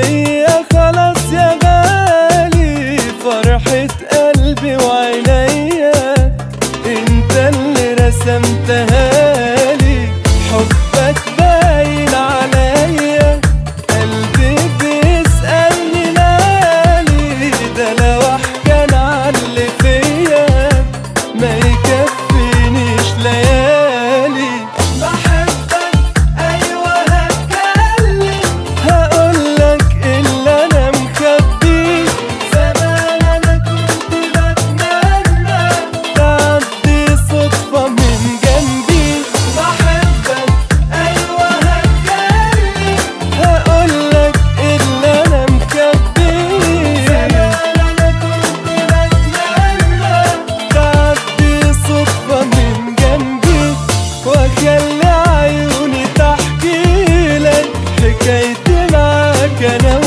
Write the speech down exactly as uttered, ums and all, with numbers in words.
هي خلاص يا غالي فرحة قلبي وعينيا، انت اللي رسمتها لي، حبك باين عليا، قلبي بيسألني مالي، ده لو احكي عن اللي فيا ما يكفينيش ليالي. بحبك ايوه هتكلم، هقولك اللي انا مخبيه، زمان انا كنت بتمنى تعدي صدفة من جنبي. بحبك ايوه هتكلم، هقولك اللي انا مخبيه، زمان انا كنت بتمنى تعدي صدفة من جنبي، واخلي عيوني تحكي لك حكايتي معاك انا